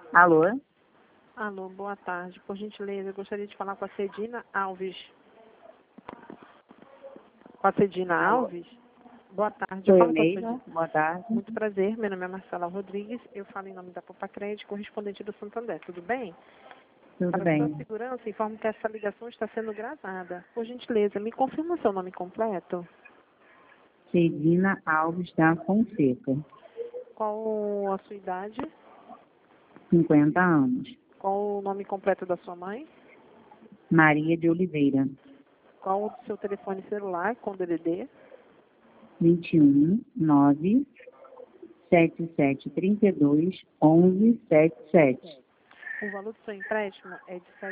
Alô? Alô, boa tarde. Por gentileza, eu gostaria de falar com a Cedina Alves. Com a Cedina Alô? Alves? Boa tarde. Eu Sou eu falo com a mesma. Cedina. Boa tarde. Muito prazer. Meu nome é Marcela Rodrigues. Eu falo em nome da Popacred, correspondente do Santander. Tudo bem? Tudo Para sua bem. segurança, informo que essa ligação está sendo gravada. Por gentileza, me confirma o seu nome completo. Cedina Alves da Fonseca, Qual a sua idade? 50 anos. Qual o nome completo da sua mãe? Maria de Oliveira, Qual o seu telefone celular com DDD? 21 9 7732 1177. O valor do seu empréstimo é de R$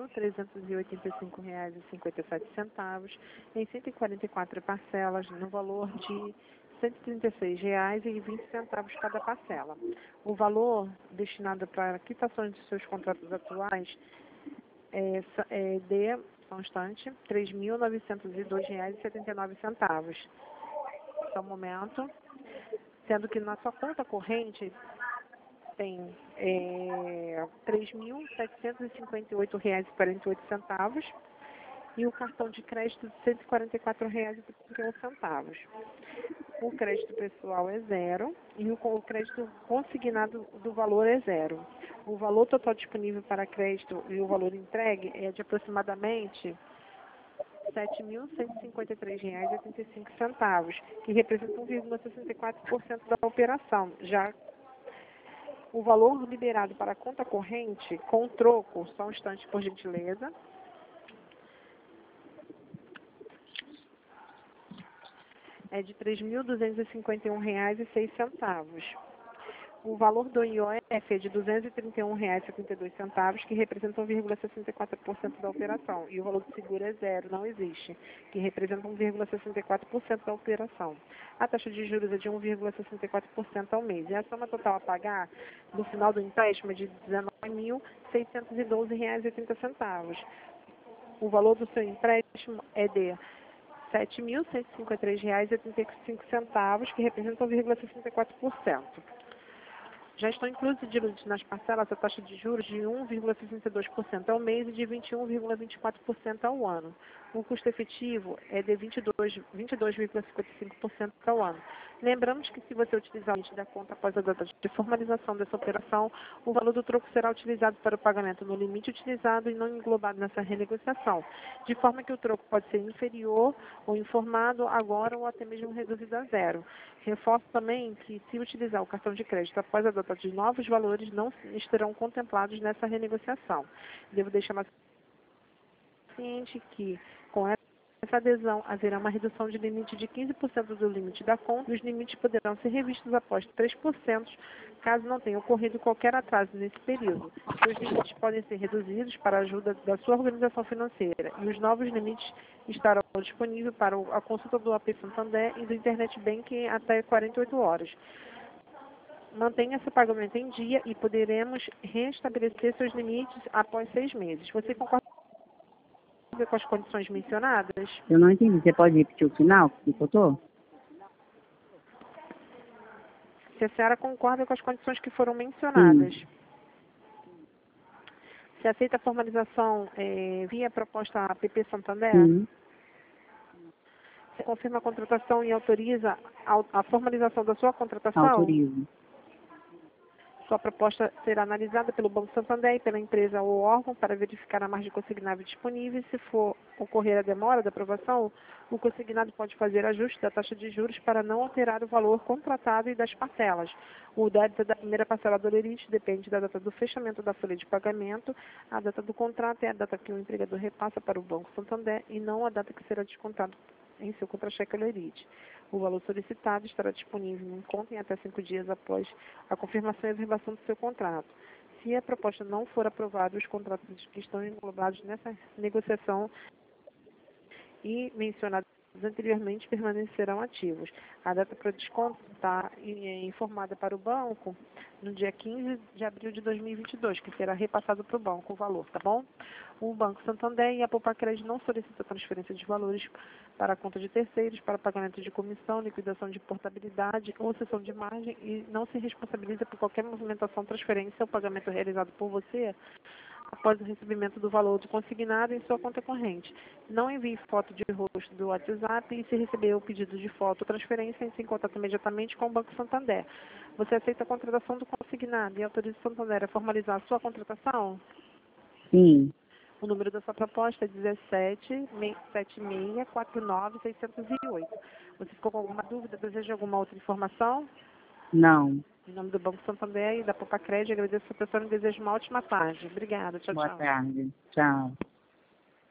7.385,57 em 144 parcelas, no valor de R$ 136,20 cada parcela. O valor destinado para quitações dos seus contratos atuais só um instante, R$ 3.902,79. Só um momento. Sendo que na sua conta corrente tem R$ 3.758,48 e o cartão de crédito de R$ 144,31. O crédito pessoal é zero e o crédito consignado do valor é zero. O valor total disponível para crédito e o valor entregue é de aproximadamente R$ 7.153,85, que representa 1,64% da operação. Já o valor liberado para a conta corrente, com troco, só um instante, por gentileza, é de R$ 3.251,06. O valor do IOF é de R$ 231,72, que representa 1,64% da operação. E o valor do seguro é zero, não existe, que representa 1,64% da operação. A taxa de juros é de 1,64% ao mês. E a soma total a pagar no final do empréstimo é de R$ 19.612,80. O valor do seu empréstimo é de R$ 7.153,85, que representa 1,64%. Já estão incluídos nas parcelas a taxa de juros de 1,62% ao mês e de 21,24% ao ano. O custo efetivo é de 22,55% ao ano. Lembramos que se você utilizar o limite da conta após a data de formalização dessa operação, o valor do troco será utilizado para o pagamento no limite utilizado e não englobado nessa renegociação, de forma que o troco pode ser inferior ou informado agora ou até mesmo reduzido a zero. Reforço também que, se utilizar o cartão de crédito após a data de novos valores, não estarão contemplados nessa renegociação. Devo deixar mais ciente que, com essa adesão, haverá uma redução de limite de 15% do limite da conta e os limites poderão ser revistos após 3%, caso não tenha ocorrido qualquer atraso nesse período. Os limites podem ser reduzidos para a ajuda da sua organização financeira e os novos limites estarão disponíveis para a consulta do AP Santander e do Internet Banking até 48 horas. Mantenha seu pagamento em dia e poderemos restabelecer seus limites após 6 meses. Você concorda com as condições mencionadas? Eu não entendi. Você pode repetir o final que faltou? Se a senhora concorda com as condições que foram mencionadas. Sim. Se aceita a formalização via proposta APP Santander? Sim. Você confirma a contratação e autoriza a formalização da sua contratação? Autorizo. Sua proposta será analisada pelo Banco Santander e pela empresa ou órgão para verificar a margem consignável disponível. Se for ocorrer a demora da aprovação, o consignado pode fazer ajuste da taxa de juros para não alterar o valor contratado e das parcelas. O débito da primeira parcela do lerite depende da data do fechamento da folha de pagamento. A data do contrato é a data que o empregador repassa para o Banco Santander e não a data que será descontado em seu contra-cheque lerite. O valor solicitado estará disponível em conta em até 5 dias após a confirmação e averbação do seu contrato. Se a proposta não for aprovada, os contratos que estão englobados nessa negociação e mencionados anteriormente permanecerão ativos. A data para desconto está informada para o banco no dia 15 de abril de 2022, que será repassado para o banco o valor, tá bom? O Banco Santander e a Poupa-Crédito não solicitam transferência de valores para a conta de terceiros, para pagamento de comissão, liquidação de portabilidade ou cessão de margem e não se responsabiliza por qualquer movimentação, transferência ou pagamento realizado por você após o recebimento do valor do consignado em sua conta corrente. Não envie foto de rosto do WhatsApp e, se receber o pedido de foto ou transferência, entre em contato imediatamente com o Banco Santander. Você aceita a contratação do consignado e autoriza o Santander a formalizar a sua contratação? Sim. O número da sua proposta é 17-76-49-608. Você ficou com alguma dúvida? Deseja alguma outra informação? Não. Em nome do Banco Santander e da Poupa-Crédito, agradeço a sua atenção e desejo uma ótima tarde. Obrigada. Tchau, Boa tchau. tarde. Tchau.